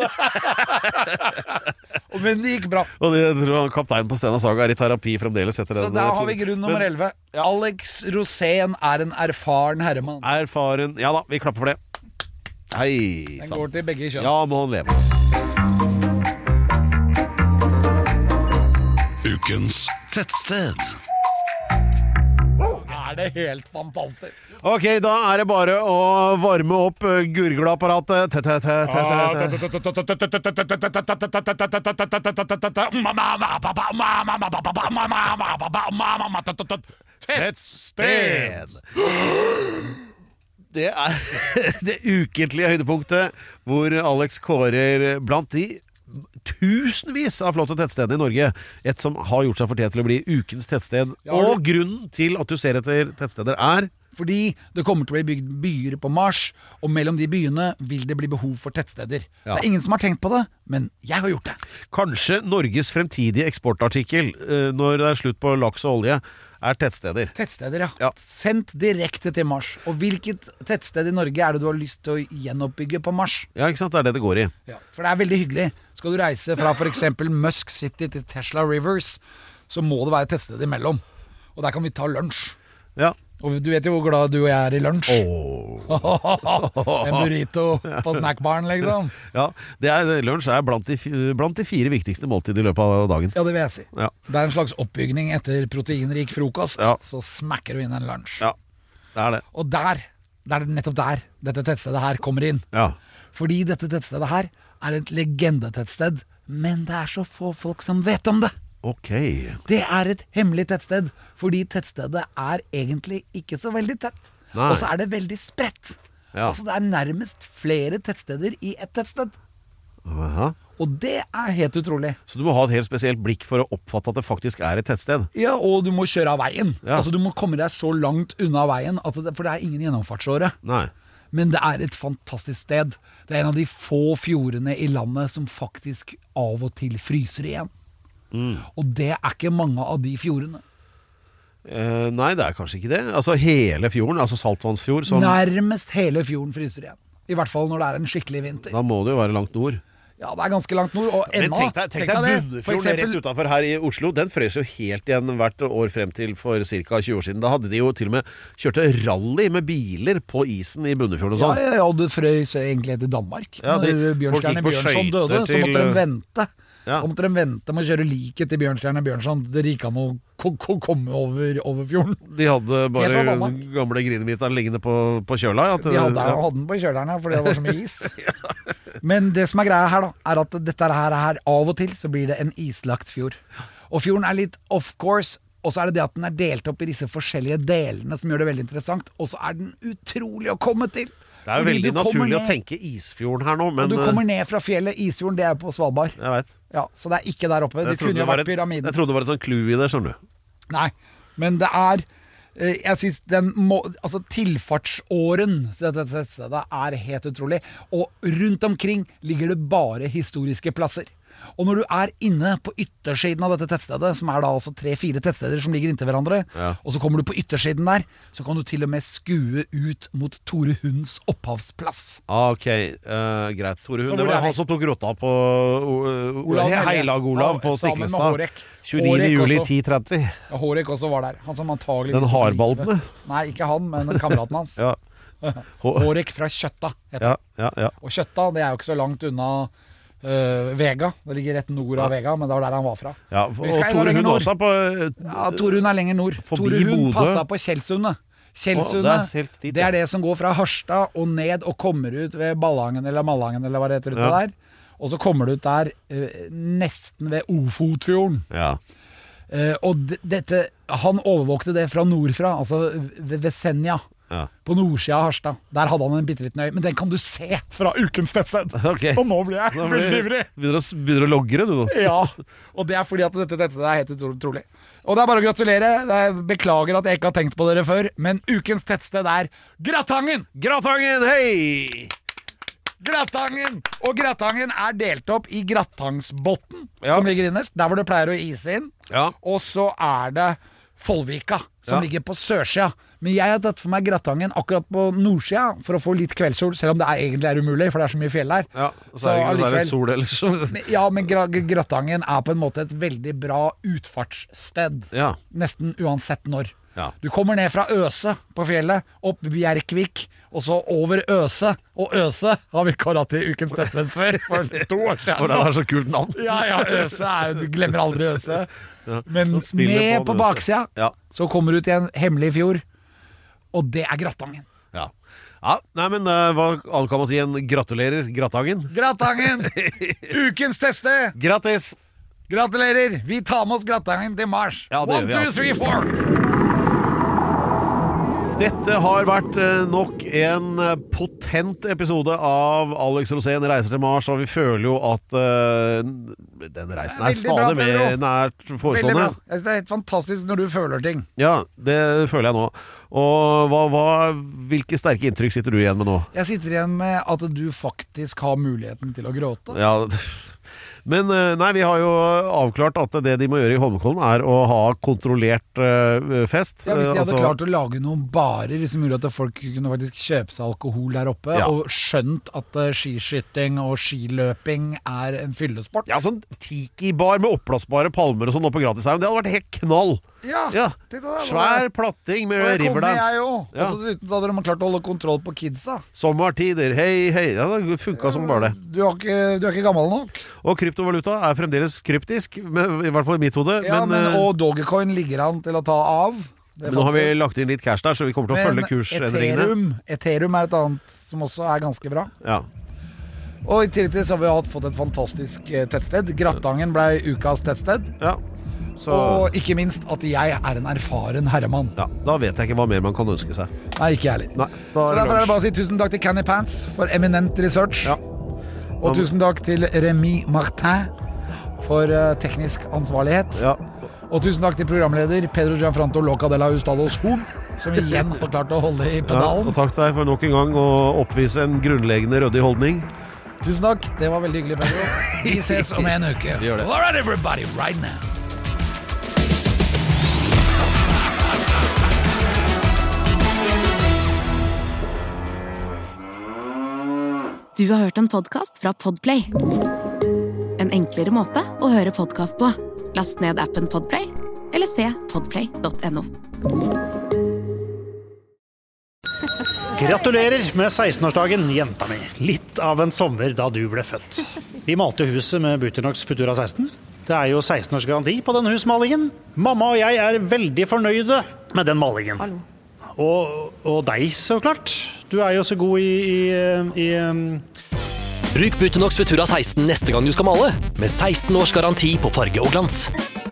Men det gikk bra. Og jeg tror kapteinen på Stena Saga er i terapi fremdeles etter den. Så da har vi grunn nummer 11. Alex Rosén er en erfaren herremann. Erfaren, ja da, vi klapper for det. Hei. Den går til begge kjønn. Ja, må han leve. Ukens tettsted. Er det helt fantastisk. Ok, da er det bare å varme opp gurgleapparatet. Tettsted. Det er det ukentlige høydepunktet hvor Alex kårer blant de tusenvis av flotte tettsteder i Norge et som har gjort seg fortjent til å bli ukens tettsted. Og grunnen til at du ser etter tettsteder er fordi det kommer til å bli bygd byer på Mars, og mellom de byene vil det bli behov for tettsteder. Det er ingen som har tenkt på det, men jeg har gjort det. Kanskje Norges fremtidige eksportartikkel når det er slutt på laks og olje er tettsteder. Tettsteder, ja. Sendt direkte til Mars. Og hvilket tettsted i Norge er det du har lyst til å gjenoppbygge på Mars? Ja, ikke sant? Det er det det går i. Ja, for det er veldig hyggelig. Skal du reise fra for eksempel Musk City til Tesla Rivers, så må det være tettsted imellom. Og der kan vi ta lunsj. Ja. Og du vet jo hvor glad du og jeg er i lunsj. En burrito på snackbaren, liksom. Ja, lunsj er blant de 4 viktigste måltid i løpet av dagen. Ja, det vil jeg si. Ja. Det er en slags oppbygning etter proteinrik frokost, så smakker du inn en lunsj. Ja, det er det. Og det er nettopp der dette tettstedet her kommer inn. Ja. Fordi dette tettstedet her er et legendetettsted, men det er så få folk som vet om det. Ok. Det er et hemmelig tettsted, fordi tettstedet er egentlig ikke så veldig tett. Nei. Og så er det veldig spredt. Ja. Altså det er nærmest flere tettsteder i et tettsted. Aha. Og det er helt utrolig. Så du må ha et helt spesielt blikk for å oppfatte at det faktisk er et tettsted. Ja, og du må kjøre av veien. Ja. Altså du må komme deg så langt unna veien, for det er ingen gjennomfartsåre. Nei. Men det er et fantastisk sted. Det er en av de få fjordene i landet som faktisk av og til fryser igjen. Og det er ikke mange av de fjordene. Nei, det er kanskje ikke det. Altså hele fjorden, altså saltvannsfjord nærmest hele fjorden fryser igjen. I hvert fall når det er en skikkelig vinter. Da må det jo være langt nord. Ja, det er ganske langt nord. Og ennå, men tenk deg Bunnefjorden rett utenfor her i Oslo. Den frøs jo helt igjen hvert år frem til for ca. 20 år siden. Da hadde de jo til og med kjørt rally med biler på isen i Bunnefjorden og sånn. Ja, det frøs egentlig til Danmark. Ja, når Bjørnstjerne Bjørnson døde, så måtte de vente. Ja. Så måtte de vente med å kjøre liket til Bjørnstjerne Bjørnson. Det gikk an å komme over fjorden. De hadde bare gamle grinemiter liggende på kjøla? De hadde den på kjølerne, fordi det var så mye is. Men det som er greia her da, er at dette her av og til så blir det en islagt fjord. Og fjorden er litt off course, og så er det at den er delt opp i disse forskjellige delene som gjør det veldig interessant, og så er den utrolig å komme til. Det er jo veldig naturlig å tenke Isfjorden her nå, men du kommer ned fra fjellet. Isfjorden, det er på Svalbard. Jeg vet. Ja, så det er ikke der oppe. Det kunne jo vært pyramiden. Jeg trodde det var et sånn clue i det, skjønner du. Nei, men det er jeg synes tilfartsåren til dette stedet er helt utrolig. Og rundt omkring ligger det bare historiske plasser. Og når du er inne på yttersiden av dette tettstedet, som er da altså 3-4 tettsteder som ligger inntil hverandre, og så kommer du på yttersiden der, så kan du til og med skue ut mot Tore Hunds opphavsplass. Ok, greit. Tore Hund, det var han som tok rotta på Heilag-Olav på Stiklestad. 29. juli 1030. Ja, Hårek også var der. Han som antagelig den hardbalbene? Nei, ikke han, men kameraten hans. Ja. Hårek fra Kjøtta heter ja. Og Kjøtta, det er jo ikke så langt unna Vega. Det ligger rett nord av Vega, men det var der han var fra. Ja, og Tore Hund også på Tore Hund er lenger nord. Tore Hund passet på Kjellsundet. Kjelssundet, det er det som går fra Harstad og ned og kommer ut ved Ballangen eller Malangen eller hva det heter ute der. Og så kommer du ut der nesten ved Ofotfjorden. Ja. Og dette, han overvåkte det fra nordfra, altså ved Senja. Ja. På nordsida av Harstad. Der hadde han en bitteliten øy. Men den kan du se fra ukens tettsted. Okay. Og nå blir jeg veldig ivrig. Begynner å logge det, du nå. Ja, og det er fordi at dette tettstedet er helt utrolig. Og det er bare å gratulere. Jeg beklager at jeg ikke har tenkt på dere før, men ukens tettsted er Gratangen! Gratangen, hei! Gratangen! Og Gratangen er delt opp i Gratangsbotn, som ligger innerst, der hvor det pleier å ise inn. Ja. Og så er det Follvika, som ligger på sørsida. Men jeg har tatt for meg Gratangen akkurat på nordsida for å få litt kveldssol, selv om det egentlig er umulig, for det er så mye fjell der. Ja, og så er det sol ellers. Ja, men Gratangen er på en måte et veldig bra utfartssted. Ja. Nesten uansett når. Ja. Du kommer ned fra Øse på fjellet, opp Bjerkvik, og så over Øse. Og Øse har vi karat i ukens tettsted før, for 2 år siden. For det er så kult navn. Ja, Øse du glemmer aldri Øse. Ja. Men ned på baksida, så kommer du til en hemmelig fjord, og det er Gratangen. Ja, nei, men hva annet kan man si enn gratulerer, Gratangen? Gratangen! Ukens tettsted! Grattis! Gratulerer! Vi tar med oss Gratangen til Mars. 1, 2, 3, 4! Dette har vært nok en potent episode av Alex Rosén reiser til Mars, og vi føler jo at den reisen er stadig mer nært forestående. Veldig bra. Jeg synes det er helt fantastisk når du føler ting. Ja, det føler jeg nå. Og hvilke sterke inntrykk sitter du igjen med nå? Jeg sitter igjen med at du faktisk har muligheten til å gråte. Ja, men nei, vi har jo avklart at det de må gjøre i Holmenkollen er å ha kontrollert fest. Ja, hvis de hadde klart å lage noen barer som gjorde at folk kunne faktisk kjøpe seg alkohol der oppe, og skjønt at skiskytting og skiløping er en fyllesport. Ja, sånn tiki-bar med oppblåsbare palmer og sånn oppe på Gratishaugen, det hadde vært helt knall. Ja. Svær platting med riverdance. Og så dessuten hadde de klart å holde kontroll på kidsa. Sommertider, hei. Ja, det funket som bare det. Du er ikke gammel nok. Og kryptovaluta er fremdeles kryptisk, i hvert fall i mitt hode. Ja, og Dogecoin ligger an til å ta av. Men nå har vi lagt inn litt cash der, så vi kommer til å følge kursendringene. Ethereum er et annet som også er ganske bra. Ja. Og i tillegg til så har vi fått et fantastisk tettsted. Gratangen ble ukas tettsted. Ja. Og ikke minst at jeg er en erfaren herremann. Ja, da vet jeg ikke hva mer man kan ønske seg. Nei, ikke jeg heller. Så derfor er det bare å si tusen takk til Canny Pants for eminent research. Og tusen takk til Remy Martin for teknisk ansvarlighet. Og tusen takk til programleder Pedro Gianfranto Loca de la Hustados Horn, som igjen har klart å holde i pedalen. Og takk til deg for nok en gang å oppvise en grunnleggende ryddig holdning. Tusen takk, det var veldig hyggelig, Pedro. Vi ses om en uke. Vi gjør det. All right, everybody, right now. Du har hørt en podcast fra Podplay. En enklere måte å høre podcast på. Last ned appen Podplay, eller se podplay.no. Gratulerer med 16-årsdagen, jenta mi. Litt av en sommer da du ble født. Vi malte huset med Buternox Futura 16. Det er jo 16 års garanti på denne husmalingen. Mamma og jeg er veldig fornøyde med den malingen. Hallo. Og deg, så klart. Du er jo så god i Bruk Buternox Futura 16 neste gang du skal male, med 16 års garanti på farge og glans.